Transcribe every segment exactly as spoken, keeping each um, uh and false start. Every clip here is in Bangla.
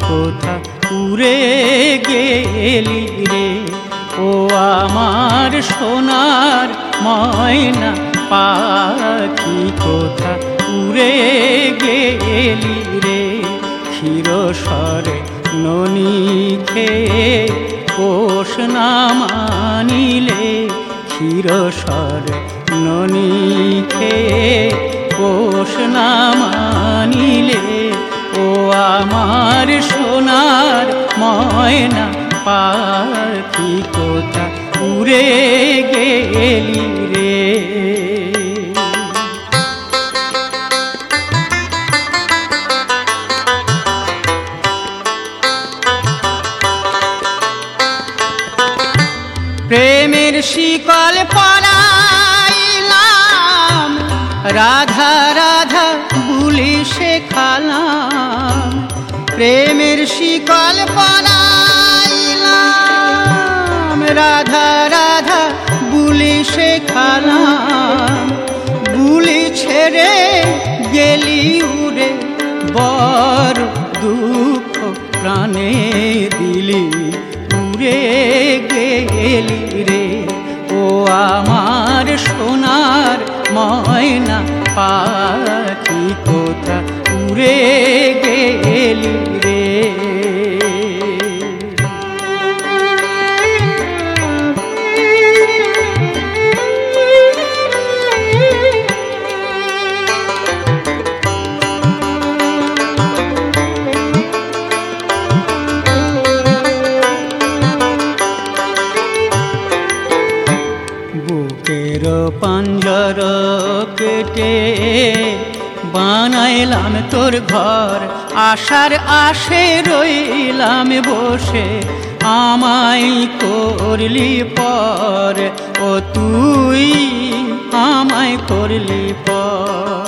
কোথা উড়ে গেলি রে। ও আমার সোনার ময়না পাখি কোথা উড়ে গেলি রে। ক্ষীরসরে ননি খেয়ে পোষ না মানিলে, ক্ষীরসরে ননি খেয়ে পোষ না মানিলে, ও আমার সোনার ময়না পাখি কোথা উড়ে গেলি রে। প্রেমের শিকল পরাইলাম, রাধা রাধা বুলি শেখালাম। প্রেমের শিকল পরাইলাম, রাধা রাধা বুলি শেখালাম। বুলি ছেড়ে গেলি উড়ে, বড় দুঃখ প্রাণে দিলি উড়ে গেলি রে। ও আমার সোনার ময়না পাখি কোথা উড়ে গেলি রে। বুকের পাঞ্জর কেটে বানাইলাম তোর ঘর, আশার আশে রইলাম বসে, আমায় করলি পর। ও তুই আমায় করলি পর।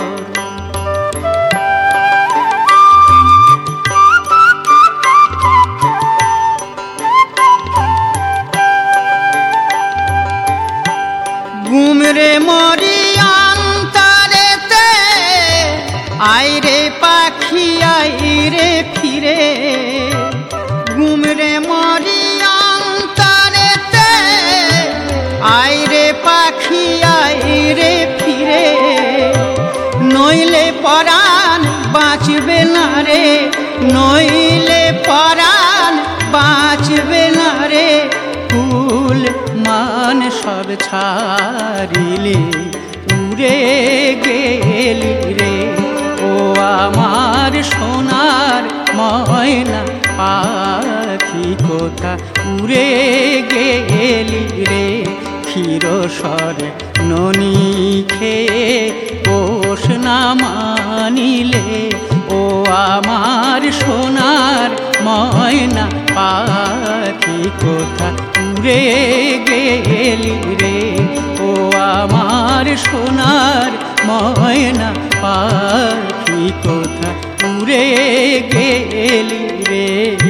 ঘুমরে মরি অন্তরেতে, আইরে পাখি আইরে ফিরে। ঘুমরে মরি অন্তরেতে, আইরে পাখি আইরে ফিরে। নইলে পরাণ বাঁচবে না রে, নইলে পরাণ বাঁচবে না রে। ফুল মান সব ছাড়িলে উড়ে গেলি রে। ও আমার সোনার ময়না পাখি কোথা উড়ে গেলি রে। ক্ষীরসরে ননি খেয়ে পোষ না মানিলে, ও আমার সোনার ময়না পাখি কোথা উড়ে গেলি রে। ও আমার সোনার ময়না পাখি কোথা উড়ে গেলি রে।